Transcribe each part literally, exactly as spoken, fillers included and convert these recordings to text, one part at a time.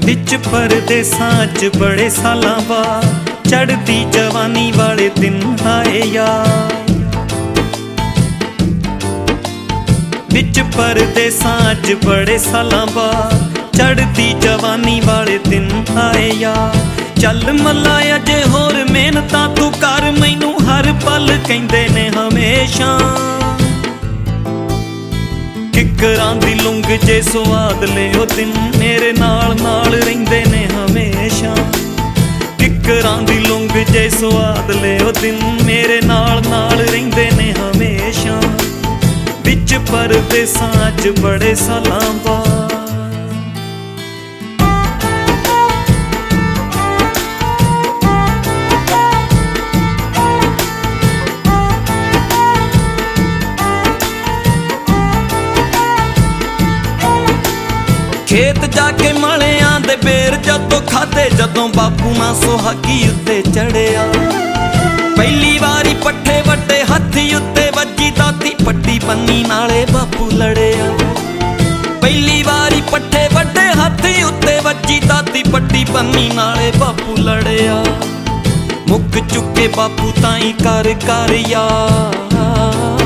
विच परदेसां च बड़े सालां बाद चढ़दी जवानी वाले दिन आए यार। विच परदेसां च बड़े सालां बाद चढ़दी जवानी वाले दिन आए यार। चल मल्ला अजे होर मेहनतां तू कर, मैनू हर पल कहिंदे ने हमेशा। किकरां दी लुंग जे स्वाद ले ओ दिन मेरे नाल नाल रहिंदे ने हमेशा। किकरां दी लुंग जे स्वाद ले ओ दिन मेरे नाल नाल रहिंदे ने हमेशा। विच परदेसां च बड़े सालां बाद खेत जाके मलियां दे बेर जदों खाधे, जदों बापू मां सुहागी उत्ते चढ़िया। पहली वारी पट्ठे वड्डे हत्थी उत्ते वज्जी दाती, पट्टी पन्नी नाले बापू लड़िया। पहली वारी पट्ठे वड्डे हत्थी उत्ते वज्जी दाती, पट्टी पन्नी नाले बापू लड़िया। मुक चुके बापू ताई कर कर यार,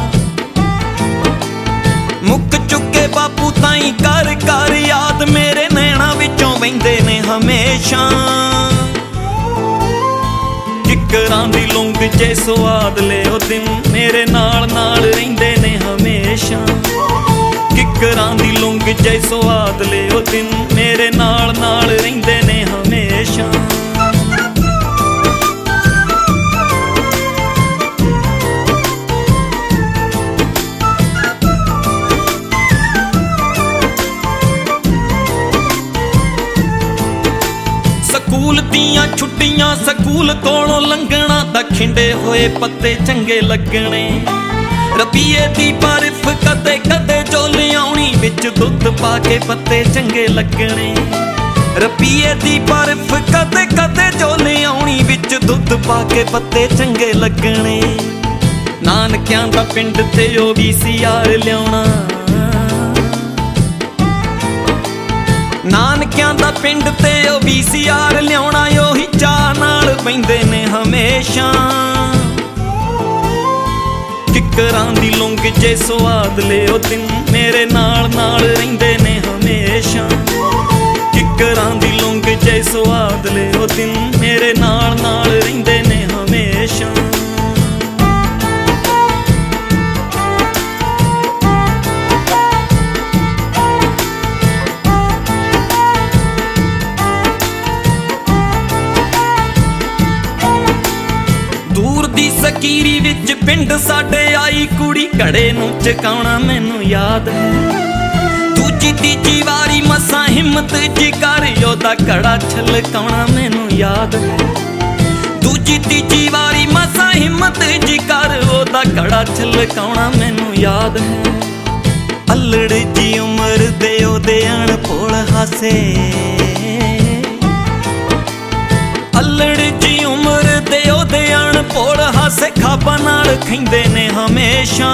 मुक चुके बापू ताई कर कर याद, मेरे नैना विचों वहिंदे ने हमेशा। किकरां दी लुंग जे स्वाद ले ओ दिन मेरे नाल नाल रहिंदे ने हमेशा। किकरां दी लुंग जे स्वाद ले ओ दिन मेरे नाल नाल रहिंदे ने हमेशा। स्कूल दियां छुट्टियां स्कूल कोलों लंघना, तां खिंडे होए पत्ते चंगे लगने। रपीए दी बर्फ कदे कदे जो लियाउणी, विच दुध पा के पत्ते चंगे लगने। रपीए दी बर्फ कदे कदे जो लियाउणी, विच दुध पा के पत्ते चंगे लगने। नानकियां दा पिंड ते ओ वी सी आर लियाउणा, नानकियां दा पिंड ते ओ वी सी आर लियाउणा। ओही चाह नाल बहिंदे ने हमेशा। किकरां दी लुंग जे स्वाद ले ओ दिन मेरे नाल नाल रहिंदे ने हमेशा। किकरां दी लुंग जे स्वाद ले ओ दिन मेरे नाल नाल रहिंदे ने हमेशा। ਸਕੀਰੀ ਵਿੱਚ ਪਿੰਡ ਸਾਡੇ ਆਈ ਕੁੜੀ, ਘੜੇ ਨੂੰ ਚਕਾਉਣਾ ਮੈਨੂੰ ਯਾਦ ਹੈ। ਦੂਜੀ ਤੀਜੀ ਵਾਰੀ ਮਸਾਂ ਹਿੰਮਤ ਜੀ ਕਰ, ਉਹਦਾ ਘੜਾ ਛਲਕਾਉਣਾ ਮੈਨੂੰ ਯਾਦ ਹੈ। ਦੂਜੀ ਤੀਜੀ ਵਾਰੀ ਮਸਾਂ ਹਿੰਮਤ ਜੀ ਕਰ, ਉਹਦਾ ਘੜਾ ਛਲਕਾਉਣਾ ਮੈਨੂੰ ਯਾਦ ਹੈ। ਅਲੜ ਜੀ ਉਮਰ ਦੇ ਉਹਦੇ ਅਣਭੋਲ ਹਾਸੇ, ਅਲੜ ਜੀ ਉਮਰ ਦੇ ਉਹਦੇ ਅਣਭੋਲ ਹਾਸੇ, ਖਾਬਾਂ ਨਾਲ ਖਹਿੰਦੇ ਨੇ ਹਮੇਸ਼ਾ।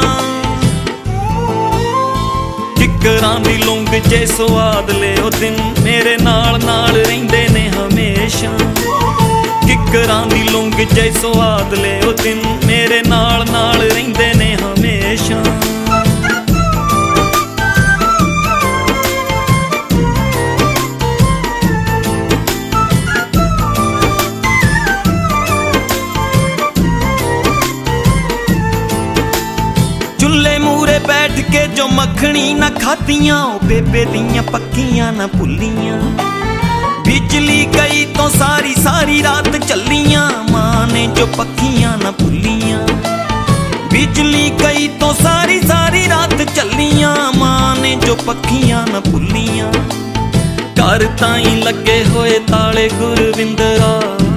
ਕਿਕਰਾਂ ਦੀ ਲੁੰਗ ਜੇ ਸਵਾਦ ਲੈ ਉਹ ਦਿਨ ਮੇਰੇ ਨਾਲ ਨਾਲ ਰਹਿੰਦੇ ਨੇ ਹਮੇਸ਼ਾ। ਕਿਕਰਾਂ ਦੀ ਲੁੰਗ ਜੇ ਸਵਾਦ ਲੈ ਉਹ ਦਿਨ ਮੇਰੇ ਨਾਲ ਨਾਲ ਰਹਿੰਦੇ ਨੇ ਹਮੇਸ਼ਾ। चुल्हे मूरे बैठ के जो मखनी ना खातियां, ओ बेबे दियां पक्कियां ना भुलियां। बिजली गई तो सारी सारी रात चलियां, मां ने जो पक्कियां ना भुलियां। बिजली गई तो सारी सारी रात चलियां, मां ने जो पक्कियां ना भुलियां। घर ताई लगे होए ताले गुरविंदरा,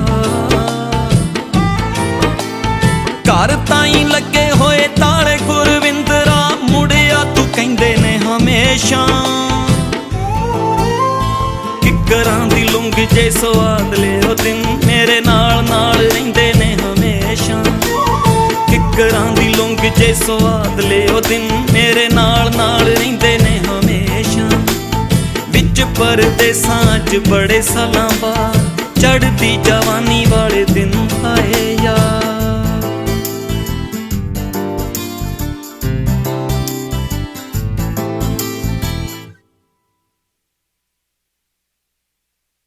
घर ताई लगे होए ताले गुरविंदरा। मुड़िया तू कहंदे ने हमेशा। किकरां दी लुंग जे स्वाद ले ओ दिन मेरे नाल नाल रहिंदे ने हमेशा। किकरां दी लुंग जे स्वाद ले ओ दिन मेरे नाल नाल रहिंदे ने हमेशा। विच विच परदेसां च बड़े सालां बाद चढ़दी जवानी वाले दिन